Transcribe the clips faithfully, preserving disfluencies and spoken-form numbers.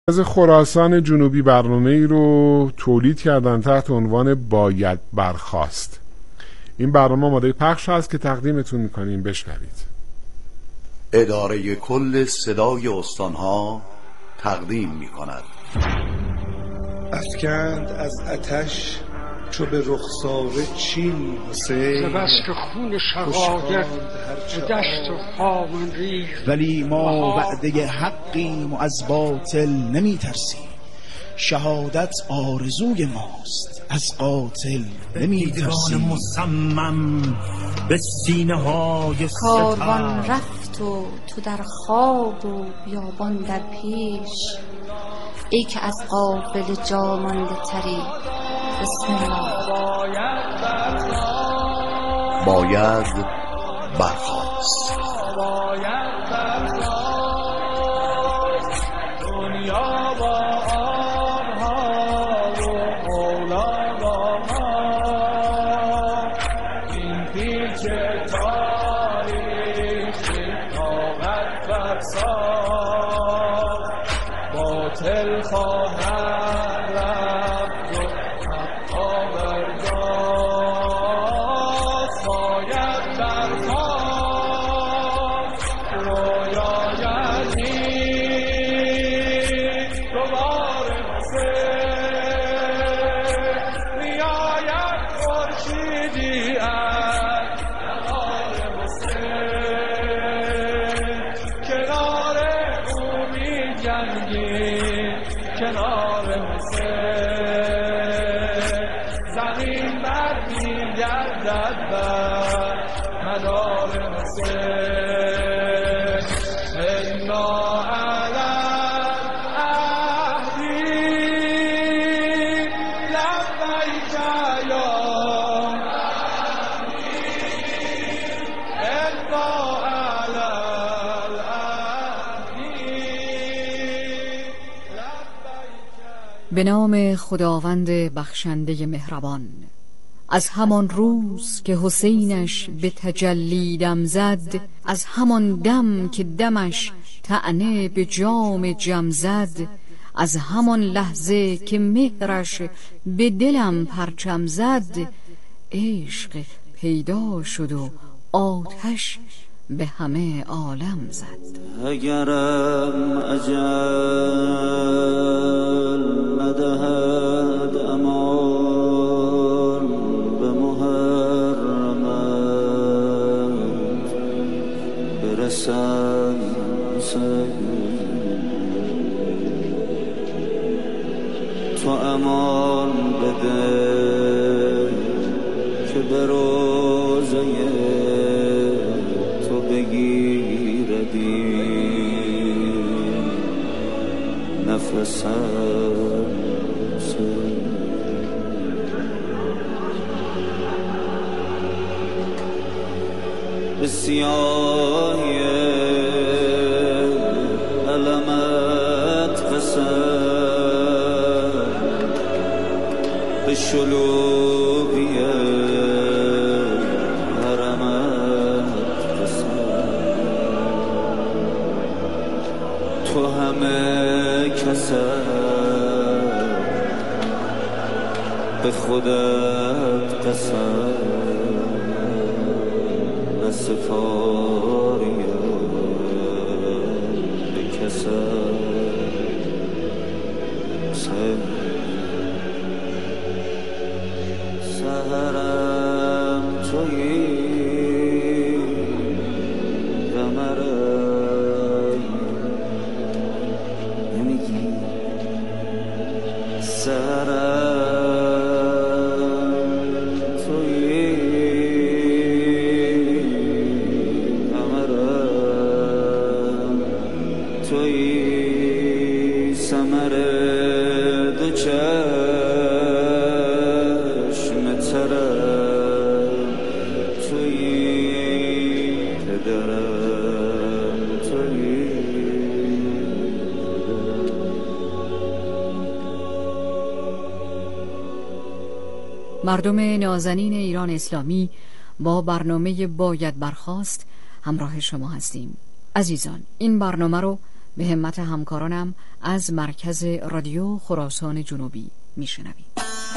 از خراسان جنوبی برنامه ای رو تولید کردن تحت عنوان باید برخاست. این برنامه آماده پخش هست که تقدیمتون میکنیم، بشنوید. اداره کل صدای استانها تقدیم میکند. افکند از آتش چو به رخسار چین حسین، ز بس که خون شقایق به دست خامن ریخت، ولی ما وعده حقیم و از باطل نمی ترسیم. شهادت آرزوی ماست، از قاتل نمی ترسیم. مصمم به سینه های کاروان رفت و تو در خواب و بیابان در پیش، ای که از قافله جا مانده تری. بسم الله. باید برخاست. باید برخاست. دنیا با آنها و اولادها، این پیچ تاریخی طاقت فرسا، باطل خواهد رفت و حقا برگاست. باید برخاست رویاید دید دوباره حسین، میاید خورشیدی از نهار حسین، کنار او می جنگید کنار حسین، زمین بر می گردد بر مدار حسین. انا علی عهدی لبیک یا انا علی به نام خداوند بخشنده مهربان. از همان روز که حسینش به تجلی دم زد، از همان دم که دمش طعنه به جام جم زد، از همان لحظه که مهرش به دلم پرچم زد، عشق پیدا شد و آتش به همه عالم زد. اگرم اجل ندهد امان به محرمت، برسم تو امان بده که به روزه تو بگیردی نفسم. به سیاهی علمت قسم، به شلوغی حرمت قسم، تو همه کسم به خودت قسم، سفاریم به کسم سهرم تویی قمرم نمیگی سهرم تویی تویی ثمر دو چشم ترم، تویی پدرم، تویی مردم نازنین ایران اسلامی، با برنامه باید برخاست همراه شما هستیم. عزیزان، این برنامه رو به همت همکارانم از مرکز رادیو خراسان جنوبی میشنوید.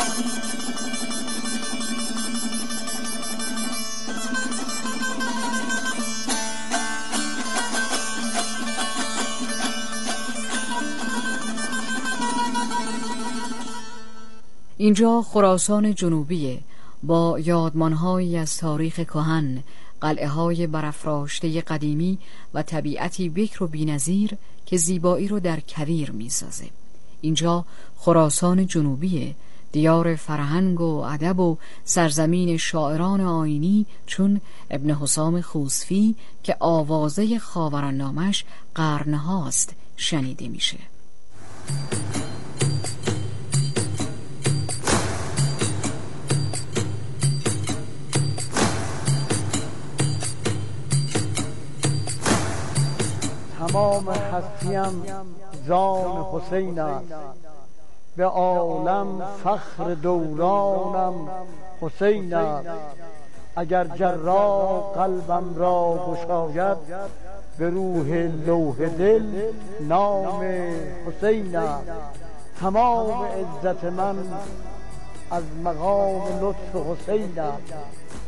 اینجا خراسان جنوبیه، با یادمانهایی از تاریخ کهن، قلعه‌های برافراشته قدیمی و طبیعتی بکر و بی‌نظیر که زیبایی رو در کویر می‌سازه. اینجا خراسان جنوبیه، دیار فرهنگ و ادب و سرزمین شاعران آیینی چون ابن حسام خوسفی که آوازه خاوران نامش قرن‌هاست شنیده میشه. تمام هستیم زان حسین است، به عالم فخر دورانم حسین است. اگر جراح قلبم را گشاید، به روح لوح دل نام حسین است. تمام عزت من از مقام لطف حسین است.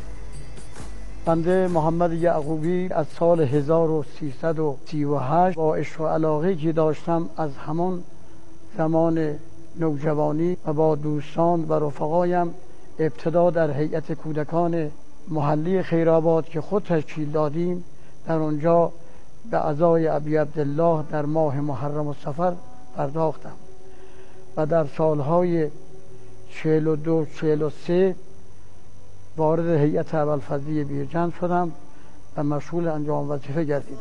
بنده محمد یعقوبی از سال هزار و سیصد و سی و هشت با عشق و علاقه که داشتم از همان زمان نوجوانی و با دوستان و رفقایم ابتدا در هیئت کودکان محلی خیرآباد که خود تشکیل دادیم، در آنجا به عزای ابی عبدالله در ماه محرم و صفر پرداختم و در سالهای چهل و دو چهل و سه وارد هیئت ابوالفضلی بیرجند شدم و مشغول انجام وظیفه گردیدم.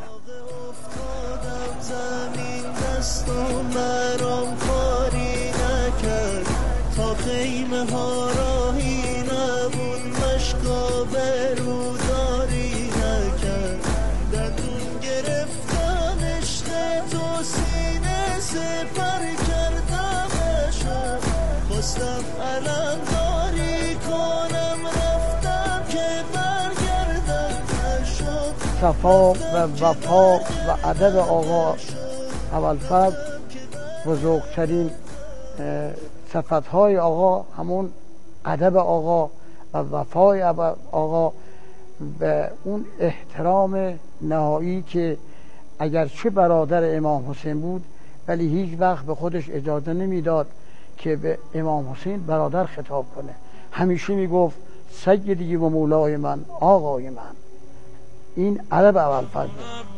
زمین دستم برام کاری نکرد، تا خیمه ها راهی نبود، مشکا بروداری نکرد. دندون گرفتم عشق تو سینه سپر کردمشم، خواستم علمداری کنم رفتم که برگردم نشد. صفا و وفا و ادب آقا ابوالفضل بزرگترین صفتهای آقا همون ادب آقا و وفای آقا و اون احترام نهایی که اگرچه برادر امام حسین بود ولی هیچ وقت به خودش اجازه نمیداد که به امام حسین برادر خطاب کنه. همیشه میگفت سیدی و مولای من، آقای من. این ادب ابوالفضل.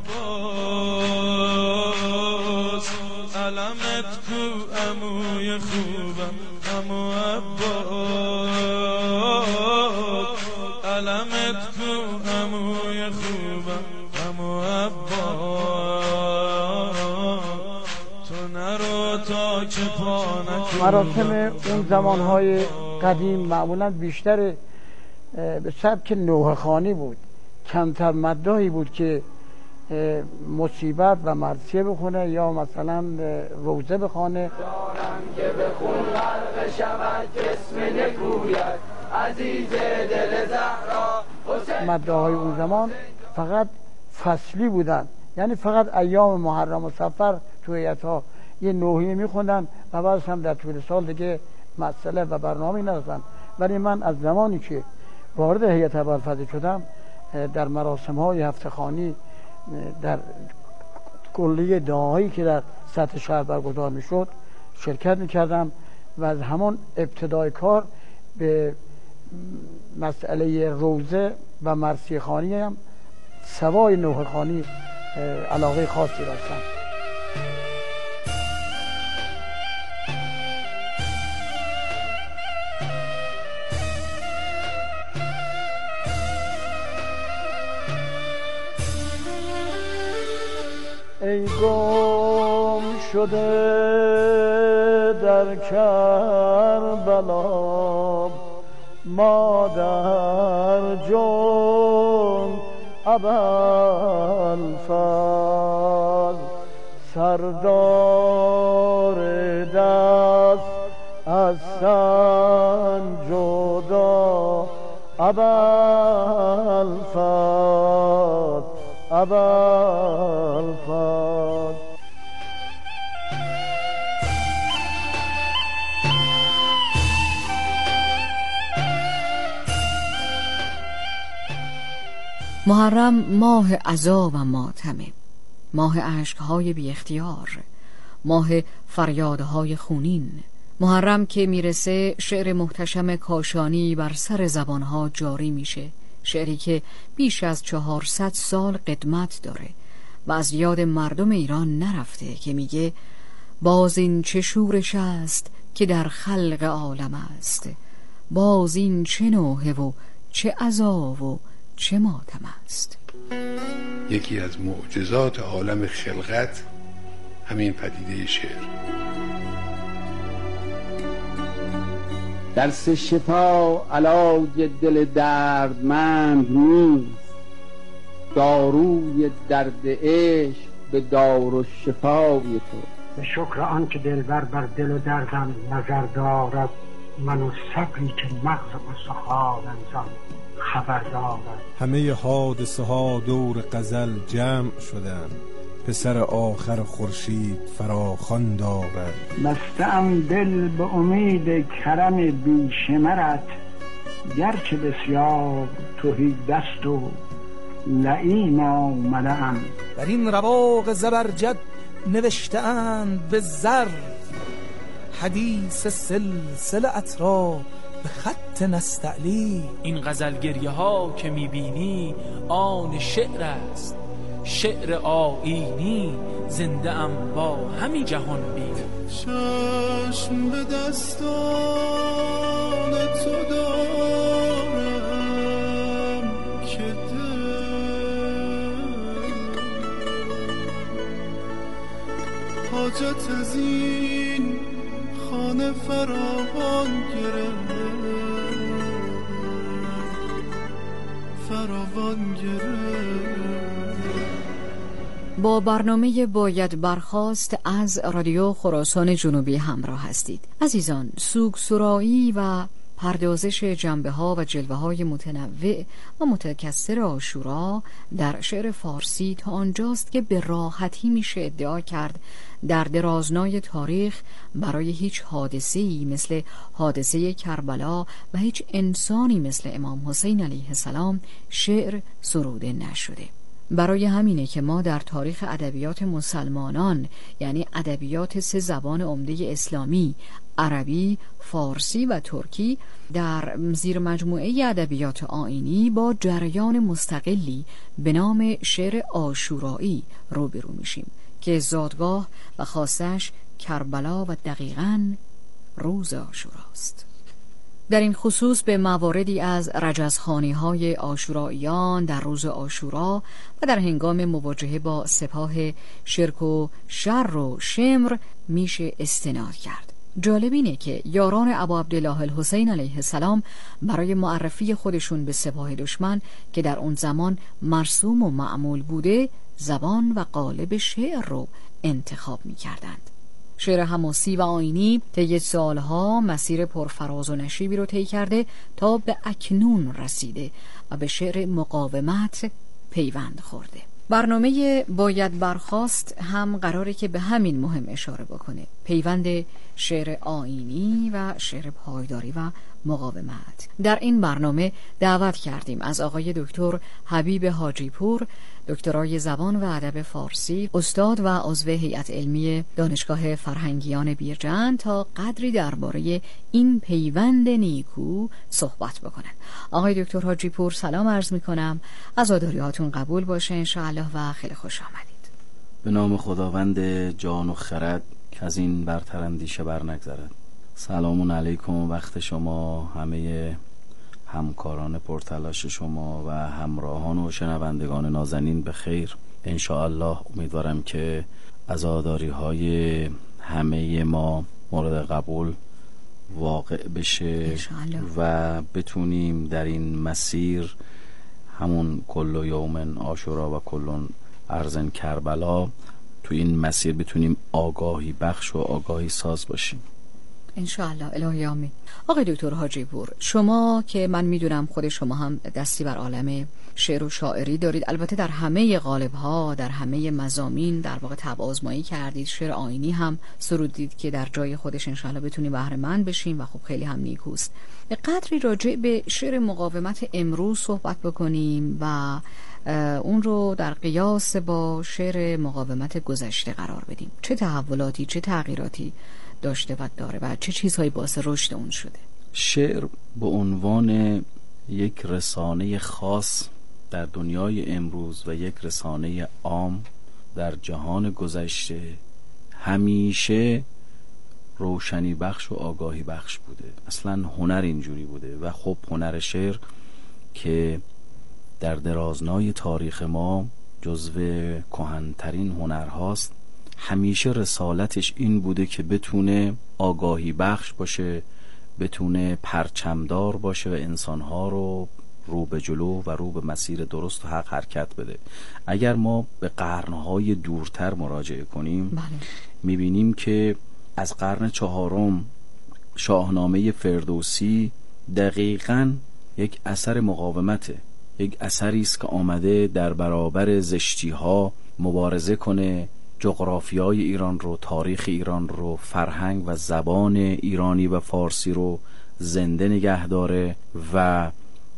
علمت کو عموی خوبم عمو عباس، علمت کو عموی خوبم عمو عباس، تو نرو تا که پا نکنم. مراسم اون زمانهای قدیم معمولا بیشتر به سبک نوحه‌خوانی بود، کمتر مداحی بود که مصیبت و مرثیه بخونه یا مثلا روزه بخونه. دارم که بخون غرق شود جسم نکوید عزیز دل زهرا. مداحهای اون زمان فقط فصلی بودن، یعنی فقط ایام محرم و صفر تو هیئت‌ها یه نوحیه میخوندن و بعدش هم در طول سال دیگه مسئله و برنامه‌ای نداشتن. ولی من از زمانی که وارد هیئت ابوالفضل شدم در مراسم‌های هفته‌خوانی در کلیه دعایی که در سطح شهر برگزار میشد شرکت میکردم و از همان ابتدای کار به مسئله روزه و مرثیه خوانی هم سوای نوحه خوانی علاقه خاصی داشتم. ای گم شده در کربلا مادر جون ابوالفضل، سردار دست از سن جدا ابوالفضل، ابوالفضل. محرم ماه عزا و ماتمه، ماه عشقهای بی اختیار، ماه فریادهای خونین. محرم که میرسه شعر محتشم کاشانی بر سر زبانها جاری میشه، شعری که بیش از چهارصد سال قدمت داره و از یاد مردم ایران نرفته، که میگه باز این چه شورش است که در خلق عالم است، باز این چه نوحه و چه عزا و چه ماتم است. یکی از معجزات عالم خلقت همین پدیده شعر. درس شفا علاج دل دردمند نیست، داروی درد عشق به دار و شفای تو. به شکر آن که دلبر بر دل و دردم نظر دارد، من و صبری که مغز استخوانم زان خبر دارد. همه حادثه ها دور غزل جمع شدن، پسر آخر خورشید فراخوان دارد. بسته‌ام دل به امید کرم بیشمرت، گرچه بسیار تهی دست و لئیم آمده‌ام. در این رواق زبرجد نوشته‌اند به زر، حدیث سلسله‌ات را به خط نستعلی. این غزلگریه ها که میبینی آن شعر است، شعر آیینی، زنده ام با همی جهان بینی. چشم به دستان تو دارم که دل حاجت از این خانه فراوان گرفت، فراوان گرفت. با برنامه باید برخاست از رادیو خراسان جنوبی همراه هستید. عزیزان، سوگسرایی و پردازش جنبه ها و جلوه های متنوع و متکثر عاشورا در شعر فارسی تا آنجاست که به راحتی میشه ادعا کرد در درازنای تاریخ برای هیچ حادثه‌ای مثل حادثه کربلا و هیچ انسانی مثل امام حسین علیه السلام شعر سروده نشده. برای همینه که ما در تاریخ ادبیات مسلمانان، یعنی ادبیات سه زبان عمده اسلامی، عربی، فارسی و ترکی، در زیر مجموعه ادبیات آیینی با جریان مستقلی به نام شعر عاشورایی روبرو میشیم که زادگاه و خاصش کربلا و دقیقاً روز عاشوراست. در این خصوص به مواردی از رجزخوانی‌های عاشوراییان در روز عاشورا و در هنگام مواجهه با سپاه شرک و شر و شمر میشه استناد کرد. جالب اینه که یاران ابا عبدالله الحسین علیه السلام برای معرفی خودشون به سپاه دشمن که در اون زمان مرسوم و معمول بوده، زبان و قالب شعر رو انتخاب می‌کردند. شعر حماسی و آیینی طی سالها مسیر پرفراز و نشیبی رو طی کرده تا به اکنون رسیده و به شعر مقاومت پیوند خورده. برنامه باید برخاست هم قراره که به همین مهم اشاره بکنه، پیوند شعر آیینی و شعر پایداری و مقاومت. در این برنامه دعوت کردیم از آقای دکتر حبیب حاجی پور، دکترای زبان و ادب فارسی، استاد و عضو هیئت علمی دانشگاه فرهنگیان بیرجند، تا قدری درباره این پیوند نیکو صحبت بکنن. آقای دکتر حاجی پور سلام عرض میکنم، عزاداری هاتون قبول باشه انشاءالله و خیلی خوش آمدید. به نام خداوند جان و خرد که از این برتر اندیشه بر نگذرد. سلام علیکم، وقت شما، همه همکاران پرتلاش شما و همراهان و شنوندگان نازنین به خیر. انشاءالله امیدوارم که عزاداری های همه ما مورد قبول واقع بشه و بتونیم در این مسیر همون کل یوم عاشورا و کلون ارزن کربلا، تو این مسیر بتونیم آگاهی بخش و آگاهی ساز باشیم انشاءالله. الهی آمین. آقای دکتر حاجی پور، شما که من میدونم خود شما هم دستی بر عالم شعر و شاعری دارید، البته در همه قالب‌ها، در همه مضامین در واقع طبع آزمایی کردید، شعر آیینی هم سرودید که در جای خودش انشاءالله بتونیم بهره مند بشیم و خب خیلی هم نیکوست. قدری راجع به شعر مقاومت امروز صحبت بکنیم و اون رو در قیاس با شعر مقاومت گذشته قرار بدیم. چه تحولاتی، چه تغییراتی داشته و داره و چه چیزهایی باعث رشد اون شده؟ شعر به عنوان یک رسانه خاص در دنیای امروز و یک رسانه عام در جهان گذشته همیشه روشنی بخش و آگاهی بخش بوده. اصلا هنر اینجوری بوده و خب هنر شعر که در درازنای تاریخ ما جزو کهن‌ترین هنرهاست، همیشه رسالتش این بوده که بتونه آگاهی بخش باشه، بتونه پرچمدار باشه و انسانها رو رو به جلو و رو به مسیر درست و حق حرکت بده. اگر ما به قرنهای دورتر مراجعه کنیم بله. میبینیم که از قرن چهارم شاهنامه فردوسی دقیقاً یک اثر مقاومته، یک اثری است که آمده در برابر زشتی ها مبارزه کنه، جغرافیای ایران رو، تاریخ ایران رو، فرهنگ و زبان ایرانی و فارسی رو زنده نگه داره و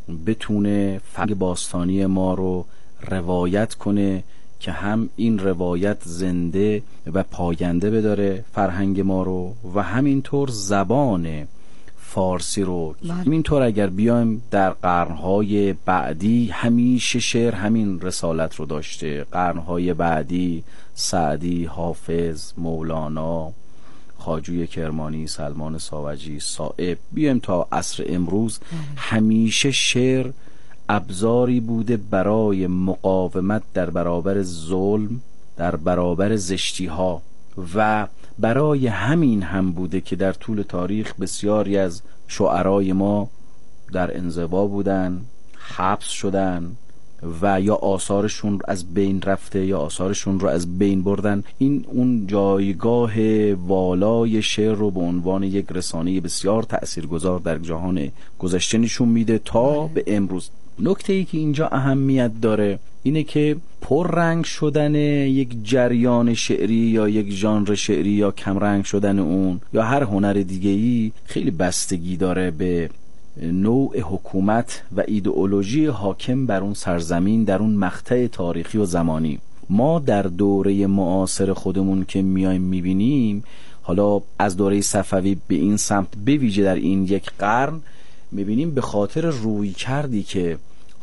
بتونه فرهنگ باستانی ما رو روایت کنه که هم این روایت زنده و پاینده بداره فرهنگ ما رو و همینطور زبان فارسی رو. همینطور اگر بیایم در قرنهای بعدی همیشه شعر همین رسالت رو داشته. قرنهای بعدی سعدی، حافظ، مولانا، خواجوی کرمانی، سلمان ساوجی، صائب، بیایم تا عصر امروز همیشه شعر ابزاری بوده برای مقاومت در برابر ظلم، در برابر زشتی ها و برای همین هم بوده که در طول تاریخ بسیاری از شعرای ما در انزوا بودن، حبس شدن و یا آثارشون از بین رفته یا آثارشون رو از بین بردن. این اون جایگاه والای شعر رو به عنوان یک رسانه بسیار تأثیرگذار در جهان گذشته نشون میده تا به امروز. نکته ای که اینجا اهمیت داره اینه که پررنگ شدن یک جریان شعری یا یک ژانر شعری یا کمرنگ شدن اون یا هر هنر دیگه‌ای خیلی بستگی داره به نوع حکومت و ایدئولوژی حاکم بر اون سرزمین در اون مقطع تاریخی و زمانی. ما در دوره معاصر خودمون که میایم میبینیم، حالا از دوره صفوی به این سمت به ویژه در این یک قرن میبینیم به خاطر روی کردی که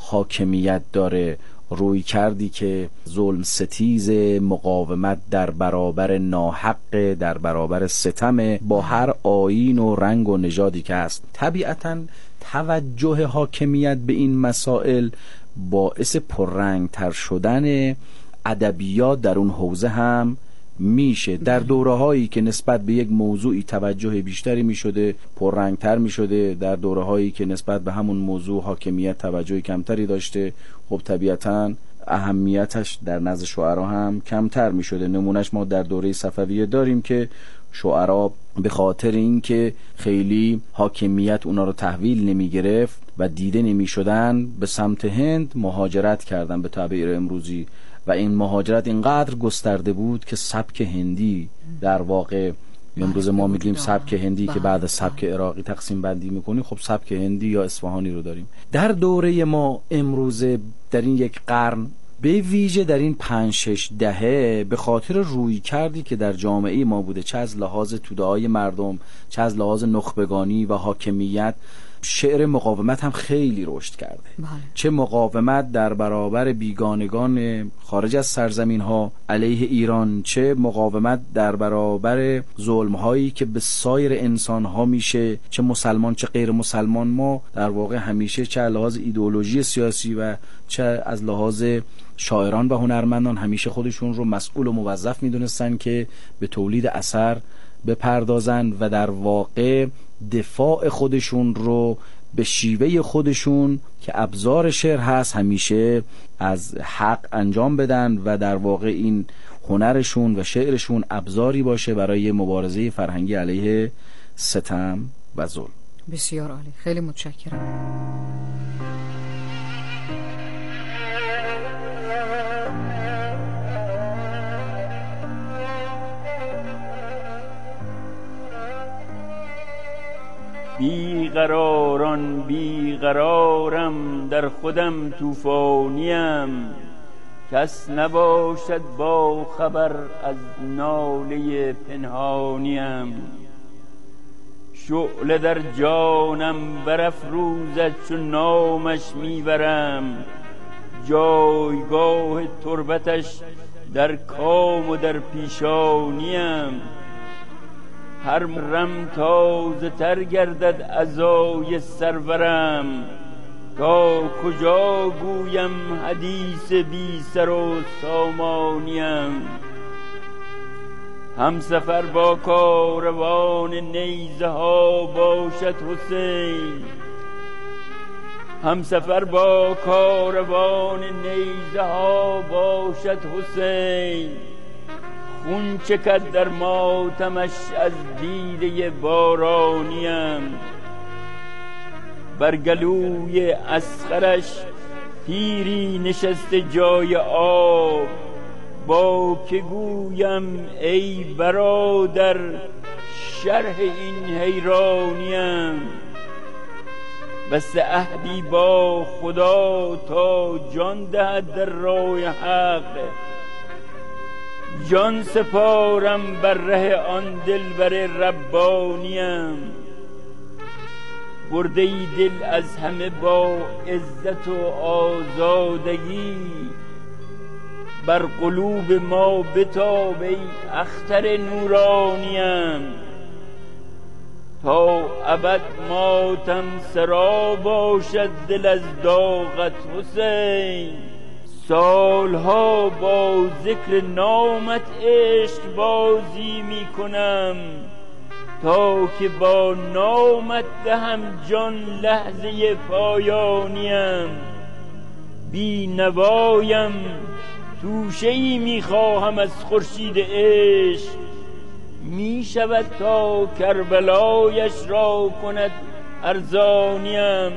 حاکمیت داره، روی کردی که ظلم ستیز، مقاومت در برابر ناحق، در برابر ستم با هر آیین و رنگ و نژادی که هست، طبیعتاً توجه حاکمیت به این مسائل باعث پررنگ تر شدن ادبیات در اون حوزه هم میشه. در دوره هایی که نسبت به یک موضوعی توجه بیشتری میشده پررنگتر میشده، در دوره هایی که نسبت به همون موضوع حاکمیت توجه کمتری داشته خب طبیعتاً اهمیتش در نزد شعرا هم کمتر میشده. نمونش ما در دوره صفویه داریم که شعرا به خاطر اینکه خیلی حاکمیت اونا رو تحویل نمی گرفت و دیده نمی شدن به سمت هند مهاجرت کردن به تعبیر امروزی و این مهاجرت اینقدر گسترده بود که سبک هندی در واقع امروز ما میگیم سبک هندی که بعد از سبک عراقی تقسیم بندی میکنیم، خب سبک هندی یا اصفهانی رو داریم. در دوره ما امروز در این یک قرن به ویژه در این پنج شش دهه به خاطر روی کردی که در جامعه ما بوده، چه از لحاظ توده‌های مردم، چه از لحاظ نخبگانی و حاکمیت، شعر مقاومت هم خیلی رشد کرده. بله. چه مقاومت در برابر بیگانگان خارج از سرزمین ها علیه ایران، چه مقاومت در برابر ظلم هایی که به سایر انسان ها میشه، چه مسلمان چه غیر مسلمان. ما در واقع همیشه چه از لحاظ ایدئولوژی سیاسی و چه از لحاظ شاعران و هنرمندان همیشه خودشون رو مسئول و موظف میدونستن که به تولید اثر بپردازن و در واقع دفاع خودشون رو به شیوه خودشون که ابزار شعر هست همیشه از حق انجام بدن و در واقع این هنرشون و شعرشون ابزاری باشه برای مبارزه فرهنگی علیه ستم و ظلم. بسیار عالی، خیلی متشکرم. بیقراران بیقرارم، در خودم طوفانیم، کس نباشد با خبر از ناله پنهانیم. شعله در جانم برافروزد چو نامش میبرم، جایگاه تربتش در کام و در پیشانیم. هر رم تازه تر گردد عزای سرورم، تا کجا گویم حدیث بی سر و سامانیم. هم سفر با کاروان نیزه ها باشد حسین، هم سفر با کاروان نیزه ها باشد حسین. خون چکد در ماتمش از دیده بارانیم. بر گلوی اسخرش تیری نشسته جای آب، با که گویم ای برادر شرح این حیرانیم. بسته عهدی با خدا تا جان دهد در راه حق، جان سپارم بر ره آن دلبر ربانیم. برده ای دل از همه با عزت و آزادگی، بر قلوب ما بتاب ای اختر نورانیم. تا ابد ماتم سرا باشد دل از داغت حسین. سالها با ذکر نامت عشق بازی می کنم، تا که با نامت دهم جان لحظه پایانیم. بی نوایم توشه‌ای می خواهم از خورشید عشق، می شود تا کربلایش را کند ارزانیم.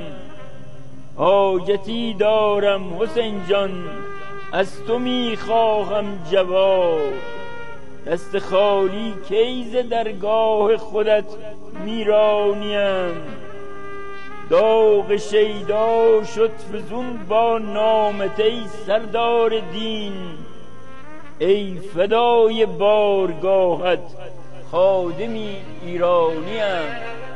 حاجتی دارم حسین جان از تو می خواهم جواب، دست خالی کیز درگاه خودت میرانیم. داغ شیدا شد فزون با نامت ای سردار دین، ای فدای بارگاهت خادمی ایرانیم.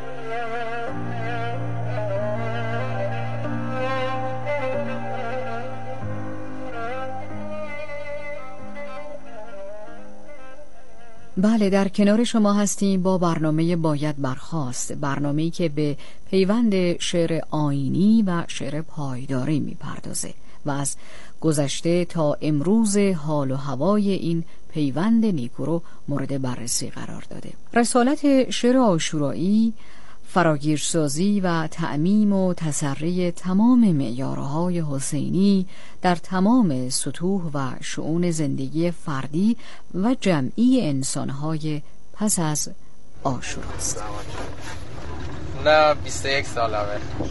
بله، در کنار شما هستیم با برنامه باید برخاست، برنامه‌ای که به پیوند شعر آیینی و شعر پایداری میپردازه و از گذشته تا امروز حال و هوای این پیوند نیکو رو مورد بررسی قرار داده. رسالت شعر عاشورایی فراگیرسازی و تعمیم و تسری تمام معیارهای حسینی در تمام سطوح و شؤون زندگی فردی و جمعی انسانهای پس از عاشورا است. نه بیست و یک سالمه.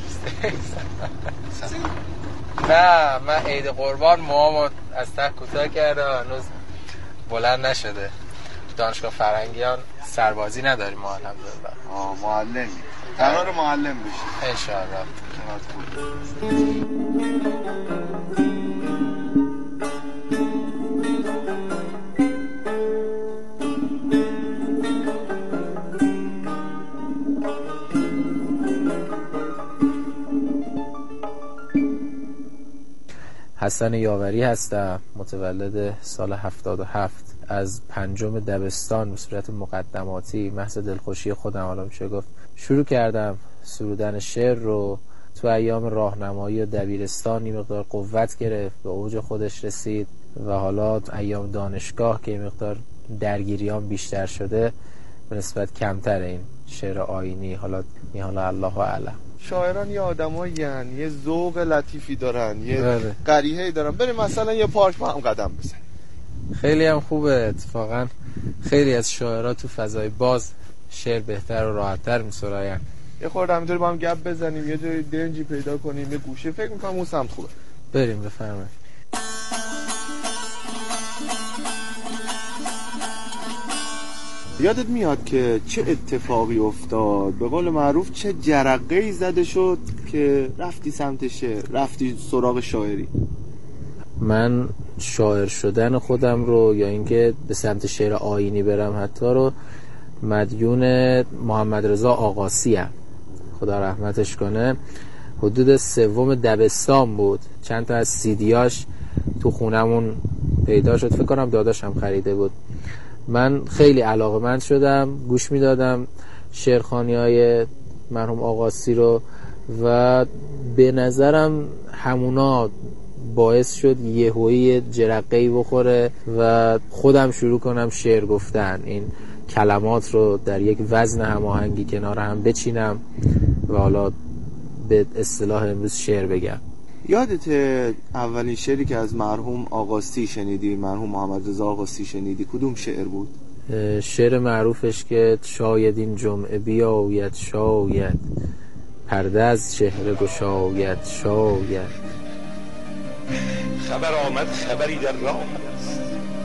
نه من عید قربان موامو از ته کوتاه کردم، هنوز بلند نشده. دانشگاه فرهنگیان سربازی نداریم ما الحمدلله. آه معلمی قرار معلم بشی انشاءالله. حسن یاوری هستم، متولد سال هفتاد و هفت. از پنجم دبستان به صورت مقدماتی محض دلخوشی خودم، حالا میشه گفت، شروع کردم سرودن شعر رو. تو ایام راهنمایی و دبیرستان این مقدار قوت گرفت، به اوج خودش رسید و حالا ایام دانشگاه که این مقدار درگیریام بیشتر شده به نسبت کمتر این شعر آیینی. حالا این حالا الله اعلم. شاعران یه آدمایی هن، یه ذوق لطیفی دارن، یه قریحه‌ای دارن. بریم مثلا یه پارک با هم قدم بزنیم. خیلی هم خوبه اتفاقا. خیلی از شاعرها تو فضای باز شعر بهتر و راحت‌تر می‌سراین. یه خورده همینطوری با هم گپ بزنیم، یه جای دنجی پیدا کنیم، یه گوشه. فکر می‌کنم اون سمت خوبه. بریم بفرمایید. یادت میاد که چه اتفاقی افتاد؟ به قول معروف چه جرقه‌ای زده شد که رفتی سمت شعر، رفتی سراغ شاعری؟ من شاعر شدن خودم رو یا اینکه به سمت شعر آیینی برم حتی رو مدیون محمد رضا آقاسی ام، خدا رحمتش کنه. حدود سوم دبستان بود، چند تا از سیدیاش تو خونمون پیدا شد، فکر کنم داداشم خریده بود. من خیلی علاقه‌مند شدم، گوش میدادم شعرخوانی‌های مرحوم آقاسی رو و به نظرم همونا باعث شد یهویی جرقه‌ای بخوره و خودم شروع کنم شعر گفتن، این کلمات رو در یک وزن هماهنگی کنار هم بچینم و حالا به اصطلاح امروز شعر بگم. یادت اولین شعری که از مرحوم آقاسی شنیدی، مرحوم محمد رضا آقاسی شنیدی، کدوم شعر بود؟ شعر معروفش که شاید این جمعه بیاید، شاید پرده از چهره گشاید، شاید خبر آمد خبری در راه است،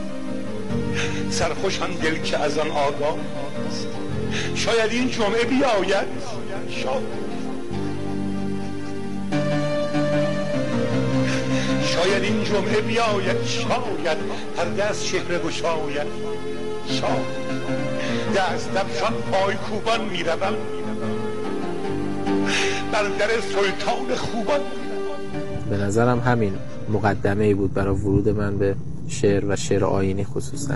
سرخوش آن دل که از آن آگاه است، شاید این جمعه بیاید، شاید شاید این جمعه بیاید، شاید پرده از چهره گشاید، شاید دست دفشان پای کوبان میروم بر در سلطان خوبان. به نظرم همین مقدمه ای بود برای ورود من به شعر و شعر آیینی خصوصا.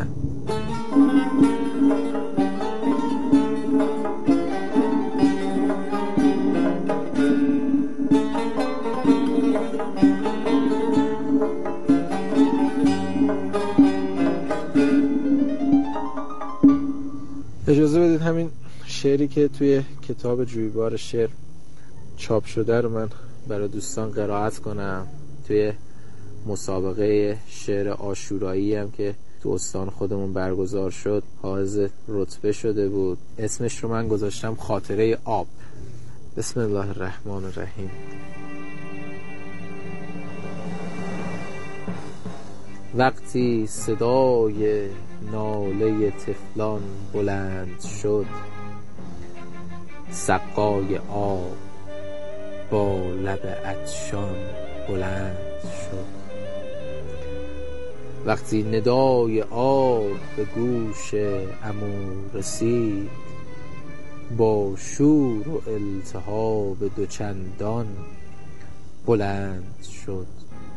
اجازه بدید همین شعری که توی کتاب جویبار شعر چاپ شده رو من برای دوستان قرائت کنم. توی مسابقه شعر عاشورایی هم که تو استان خودمون برگزار شد حائز رتبه شده بود. اسمش رو من گذاشتم خاطره آب. بسم الله الرحمن الرحیم. وقتی صدای ناله طفلان بلند شد، سقای آب با لب عطشان بلند شد. وقتی ندای آب به گوش عمو رسید، با شور و التهاب دوچندان بلند شد.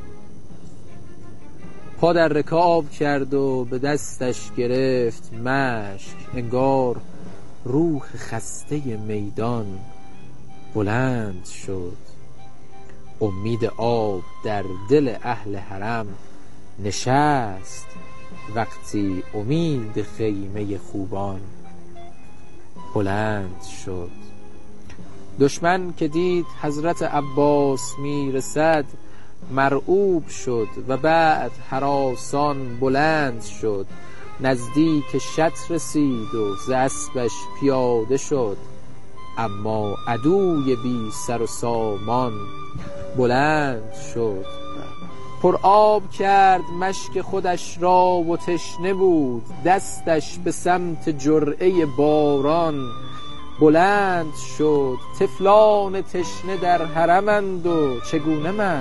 پا در رکاب کرد و به دستش گرفت مشک، انگار روح خسته میدان بلند شد. امید آب در دل اهل حرم نشست، وقتی امید خیمه خوبان بلند شد. دشمن که دید حضرت عباس میرسد، مرعوب شد و بعد هراسان بلند شد. نزدیک شط رسید و ز اسبش پیاده شد، اما عدوی بی سر و سامان بلند شد. پر آب کرد مشک خودش را و تشنه بود، دستش به سمت جرعه باران بلند شد. طفلان تشنه در حرمند و چگونه من؟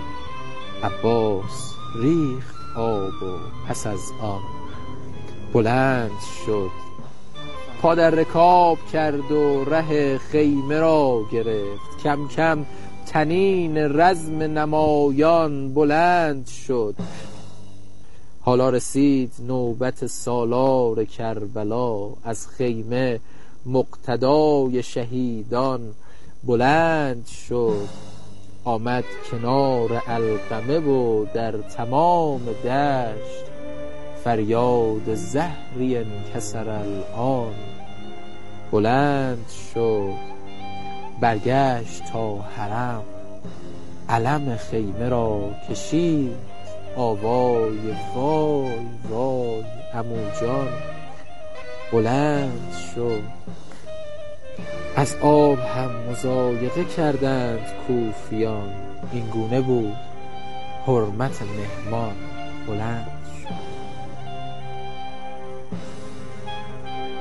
عباس ریخت آب و پس از آن بلند شد. پا در رکاب کرد و ره خیمه را گرفت، کم کم تنین رزم نمایان بلند شد. حالا رسید نوبت سالار کربلا، از خیمه مقتدای شهیدان بلند شد. آمد کنار علقمه و در تمام دشت، فریاد زهری انکسر الان بلند شد. برگشت تا حرم، علم خیمه را کشید، آوای وای وای عمو جان بلند شد. از آب هم مضایقه کردند کوفیان، این گونه بود حرمت مهمان بلند